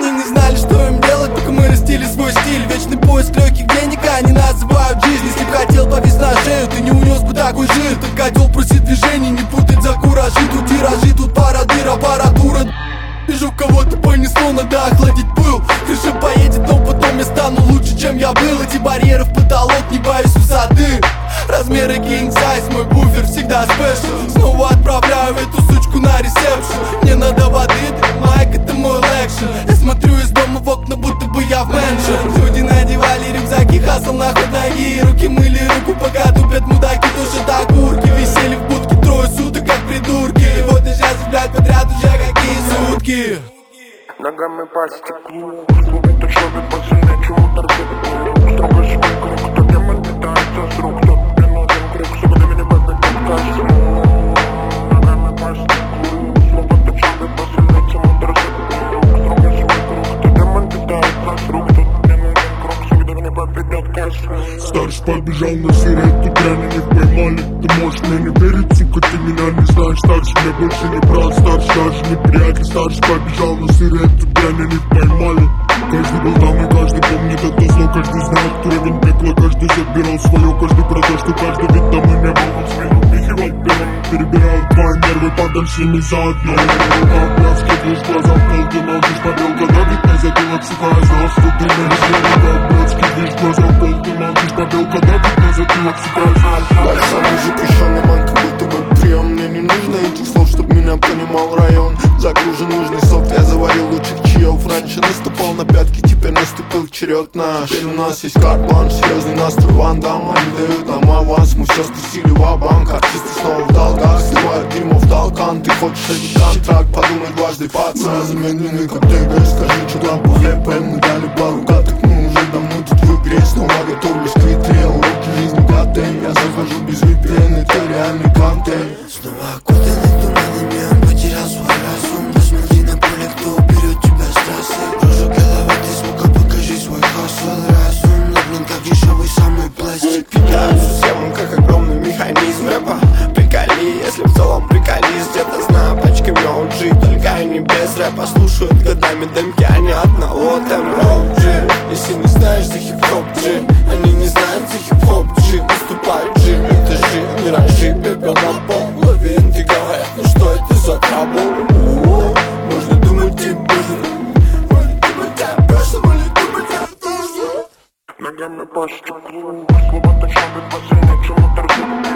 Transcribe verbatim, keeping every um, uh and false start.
Они не знали, что им делать, пока мы растили свой стиль. Вечный поиск легких денег, они называют жизнь. Если б хотел повис на шею, ты не унес бы такой жир. Ты котел просит движений, не путать за куражи. Тут тиражи, тут парадыр, аппаратура. Вижу, кого-то понесло, надо охладить пыл. Крыша поедет, но потом я стану лучше, чем я был. Эти барьеры в потолок, не боюсь высоты. Размеры king size, мой буфер всегда спешл. Снова отправляю эту сучку на ресепшн. Мне надо воды, майк, это мой лекшн. Я смотрю из дома в окна, будто бы я в мэншн. Люди надевали рюкзаки, хасл на ход ноги. Руки мыли руку, пока тупят мудаки, тушат окурки. Висели в будке трое суток, как придурки. И вот я сейчас, блядь, подряд уже какие сутки. Ногами по стеклу, это шоби посильнее, чем удар в строго свой круг, кто демон питается с рук, тот мне нужен круг, чтобы ты меня подойдет ко сну. Ногами по стеклу, это шоби посильнее, чем удар в строго свой круг, кто демон питается с рук, тот мне нужен круг, чтобы ты меня подойдет ко сну. Старший побежал на сигарету, дрянь, их поймали. Ты можешь мне не верить, сука, ты меня не знаешь. Старший мне больше не брат, старший даже не приятель. Старший побежал на сигарету, дрянь, их поймали. Каждый был там и каждый помнит это зло. Каждый знает уровень пекла, каждый забирал свое. Каждый про то, что каждый вид там и не был. Он свою пихивал пером, перебирал твои нервы, падал всеми заодно. Блядский лишь глаза в пол, ты молчишь, побел, когда вид на затылок сухая. Знал, что ты не решил, блядский лишь глаза в пол, ты молчишь, побел, когда вид на затылок сухая. Самый запрещенный ман, как будто бы прием. Мне не нужно этих слов, чтоб меня понимал район. Загружен нужный софт, я заварил лучших чаев. Раньше наступал на пятки, теперь наступил черед наш. Теперь у нас есть карт-бланш, серьезный настрой Ван Дамм. Они дают нам аванс, мы все спустили в банк. Артисты снова в долгах, сливают дерьмо в толкан. Ты хочешь этот контракт, подумай дважды, пацан. Замедленный как Т Г, скажи, что там по хэпэ. Мы дали пару каток, мы уже давно тут в игре. Снова готовлюсь к витре, уроки жизни коктейль. Я захожу без ви пи эн, это реальный контейн. Снова окутанный туманами, он потерял свой разум. Посмотри на поле, кто уберет тебя с трассы. Кружок головатый, звука, покажи свой хасл. Разум лоплен, как дешевый самый пластик. Питаю систему, как огромный механизм рэпа. Приколи, если в целом приколись. Где-то знаю пачками о джи, только они без рэпа. Слушают годами демки, а не одного темпа джи. Если не знаешь за хип-хоп джи, они не знают за хип-хоп джи. Выступают джи, это жи, миражи, пепел на пол. Лабиринты говорят, ну что это за трабл? Можно думать, тебе нужно. Можно думать, тебе просто, можно думать, тебе нужно. Ногами по стеклу, слово-то шоби посильнее, чем удар в